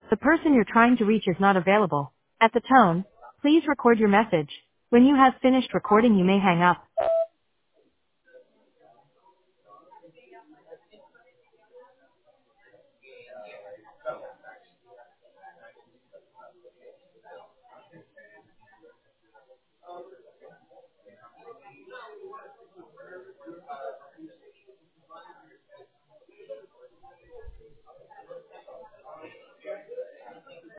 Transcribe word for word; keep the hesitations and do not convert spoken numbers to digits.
The person you're trying to reach is not available. At the tone, please record your message. When you have finished recording, you may hang up.